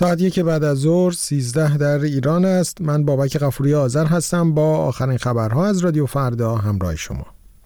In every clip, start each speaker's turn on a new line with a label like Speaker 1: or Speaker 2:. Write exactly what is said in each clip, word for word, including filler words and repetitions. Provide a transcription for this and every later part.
Speaker 1: ساعت یک بعد از ظهر سیزده در ایران است. من بابک غفوری آذر هستم با آخرین خبرها از رادیو فردا همراه شما.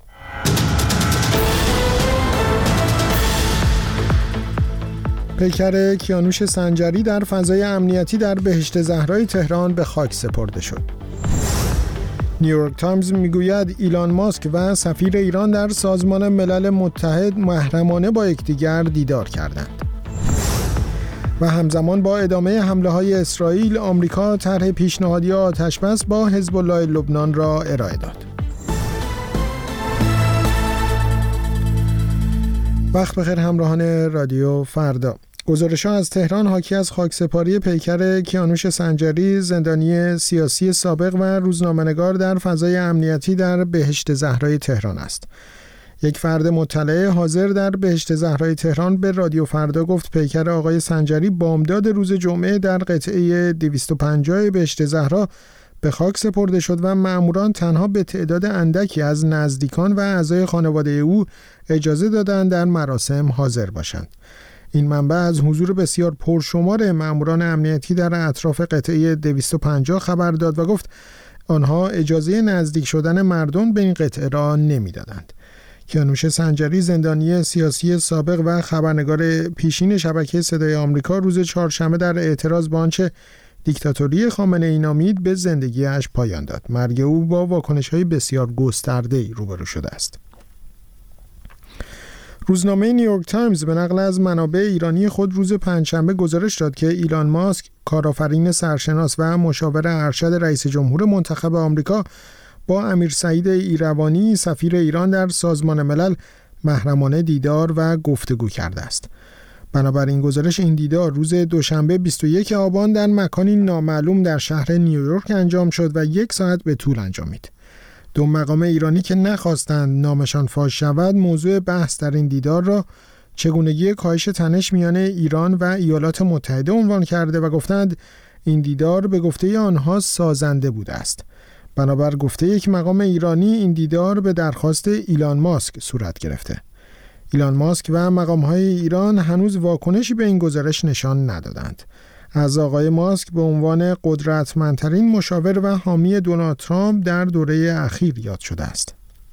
Speaker 1: پیکر کیانوش سنجری در فضای امنیتی در بهشت زهرای تهران به خاک سپرده شد. نیویورک تایمز میگوید ایلان ماسک و سفیر ایران در سازمان ملل متحد محرمانه با یکدیگر دیدار کردند. و همزمان با ادامه حمله‌های اسرائیل، آمریکا طرح پیشنهادی آتش‌بس با حزب الله لبنان را ارائه داد. وقت بخیر همراهان رادیو فردا. گزارش‌ها از تهران حاکی از خاکسپاری پیکر کیانوش سنجری، زندانی سیاسی سابق و روزنامه‌نگار در فضای امنیتی در بهشت زهرای تهران است. یک فرد مطلع حاضر در بهشت زهرای تهران به رادیو فردا گفت پیکر آقای سنجری بامداد روز جمعه در قطعه دویست و پنجاه بهشت زهرا به خاک سپرده شد و مأموران تنها به تعداد اندکی از نزدیکان و اعضای خانواده او اجازه دادند در مراسم حاضر باشند. این منبع از حضور بسیار پرشمار مأموران امنیتی در اطراف قطعه دویست و پنجاه خبر داد و گفت آنها اجازه نزدیک شدن مردم به این قطعه را نمی‌دادند. کیانوش سنجری، زندانی سیاسی سابق و خبرنگار پیشین شبکه صدای آمریکا، روز چهارشنبه در اعتراض به آنچه دیکتاتوری خامنه‌ای نامید به زندگیش پایان داد. مرگ او با واکنش‌های بسیار گسترده‌ای روبرو شده است. روزنامه نیویورک تایمز به نقل از منابع ایرانی خود روز پنجشنبه گزارش داد که ایلان ماسک، کارآفرین سرشناس و مشاور ارشد رئیس جمهور منتخب آمریکا، با امیر سعید ایروانی، سفیر ایران در سازمان ملل، محرمانه دیدار و گفتگو کرده است. بنابراین گزارش این دیدار روز دوشنبه بیست و یکم آبان در مکانی نامعلوم در شهر نیویورک انجام شد و یک ساعت به طول انجامید. دو مقام ایرانی که نخواستند نامشان فاش شود، موضوع بحث در این دیدار را چگونگی کاهش تنش میان ایران و ایالات متحده عنوان کرده و گفتند این دیدار به گفته آنها سازنده بوده است. بنابر گفته یک مقام ایرانی، این دیدار به درخواست ایلان ماسک صورت گرفته. ایلان ماسک و مقام‌های ایران هنوز واکنشی به این گزارش نشان ندادند. از آقای ماسک به عنوان قدرتمندترین مشاور و حامی دونالد ترامپ در دوره اخیر یاد شده است.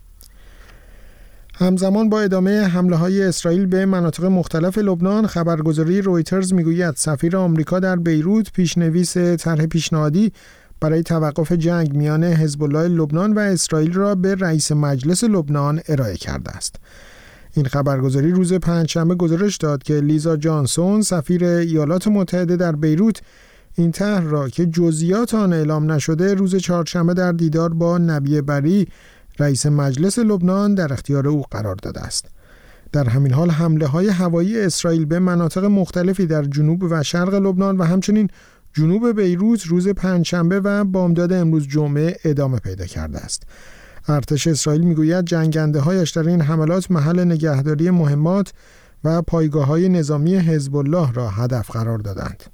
Speaker 1: همزمان با ادامه حمله‌های اسرائیل به مناطق مختلف لبنان، خبرگزاری رویترز میگوید سفیر آمریکا در بیروت پیشنویس طرح پیشنهادی برای توقف جنگ میان حزب الله لبنان و اسرائیل را به رئیس مجلس لبنان ارائه کرده است. این خبرگزاری روز پنجشنبه گزارش داد که لیزا جانسون، سفیر ایالات متحده در بیروت، این طرح را که جزئیات آن اعلام نشده روز چهارشنبه در دیدار با نبی بری، رئیس مجلس لبنان، در اختیار او قرار داده است. در همین حال حمله‌های هوایی اسرائیل به مناطق مختلفی در جنوب و شرق لبنان و همچنین جنوب بیروت روز پنجشنبه و بامداد امروز جمعه ادامه پیدا کرده است. ارتش اسرائیل میگوید جنگنده‌هایش در این حملات محل نگهداری مهمات و پایگاه‌های نظامی حزب الله را هدف قرار دادند.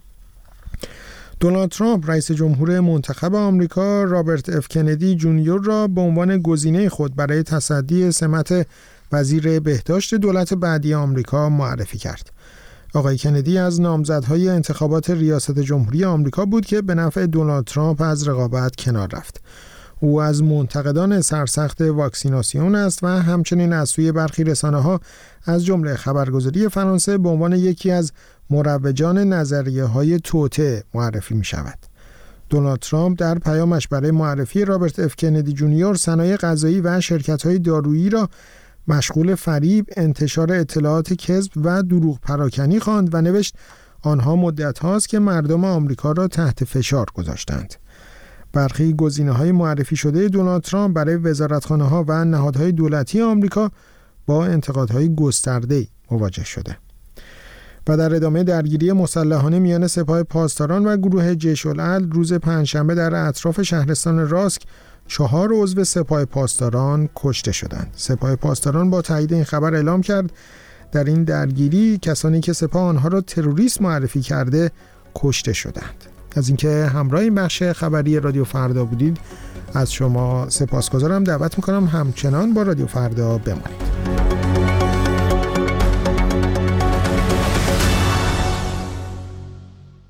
Speaker 1: دونالد ترامپ، رئیس جمهور منتخب آمریکا، رابرت اف کندی جونیور را به عنوان گزینه خود برای تصدی سمت وزیر بهداشت دولت بعدی آمریکا معرفی کرد. آقای کندی از نامزدهای انتخابات ریاست جمهوری آمریکا بود که به نفع دونالد ترامپ از رقابت کنار رفت. او از منتقدان سرسخت واکسیناسیون است و همچنین از سوی برخی رسانه‌ها از جمله خبرگزاری فرانسه به عنوان یکی از مروجان نظریه‌های توطئه معرفی می‌شود. دونالد ترامپ در پیامش برای معرفی رابرت اف کندی جونیور صنایع غذایی و شرکت‌های دارویی را مشغول فریب، انتشار اطلاعات کذب و دروغ پراکنی خواند و نوشت آنها مدت هاست که مردم آمریکا را تحت فشار گذاشتند. برخی گزینه‌های معرفی شده دونالد ترامپ برای وزارتخانه‌ها و نهادهای دولتی آمریکا با انتقادهای گسترده‌ای مواجه شده. و در ادامه درگیری مسلحانه میان سپاه پاسداران و گروه جیش العدل روز پنجشنبه در اطراف شهرستان راسک، چهار عضو سپاه پاسداران کشته شدند. سپاه پاسداران با تایید این خبر اعلام کرد در این درگیری کسانی که سپاه آنها را تروریست معرفی کرده کشته شدند. از اینکه همراه این بخش خبری رادیو فردا بودید از شما سپاسگزارم. دعوت میکنم همچنان با رادیو فردا بمانید.